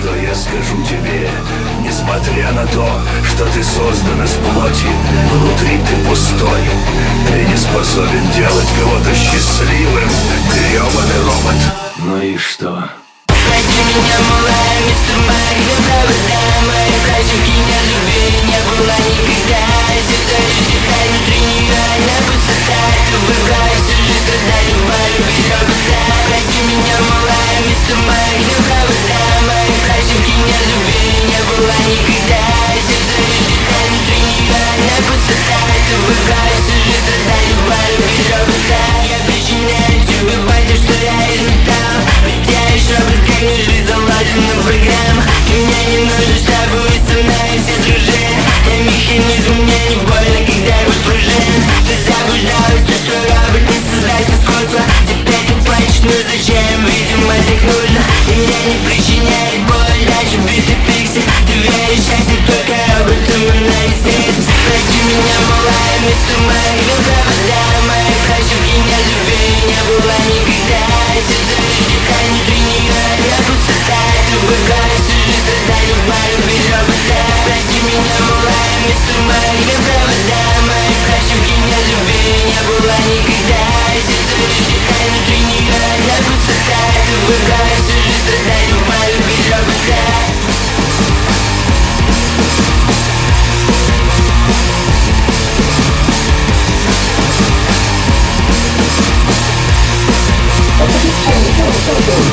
что я скажу тебе. Несмотря на то, что ты создан из плоти, внутри ты пустой. Ты не способен делать кого-то счастливым, грёбаный робот. Ну и что? Прости меня, малая, мистер Майк, за провода. Мои праздники не любви не было никогда. Сердце лишь дыхает, внутри нереальная пустота. Ты выбираешься, жизнь страдать, любая любви робота. Прости меня, малая, мистер Майк, за провода. Мои праздники не любви не было никогда. Сердце лишь дыхает, внутри нереальная пустота. Ты выбираешься, жизнь страдать, любая любви робота. Я причиняю тебе боль, что я из металла. Летаешь робот, как не жизнь заложена программа. Ты мне не нужен, чтобы мы со мной все дружили. Я механизм, мне не больно, когда я пружин. Ты заблуждалась, то, что робот не создать искусство. Теперь ты плачешь, ну зачем, видимо так нужно. И мне не причиняет боль, даже битый пиксель. Ты веришь в счастье, только роботу она не снится. Прости меня, малая, мистер Майк, за провода. Мои праздники не любви не было никогда. Сердце лишь дыхает, внутри нереальная пустота. Ты выбираешься, жизнь страдать, любая любви робота. Прости меня, малая, мистер Майк, за провода. Мои праздники не любви не было никогда. Сердце лишь дыхает, внутри нереальная пустота. Ты выбираешься, жизнь страдать, любая любви робота. Oczywiście,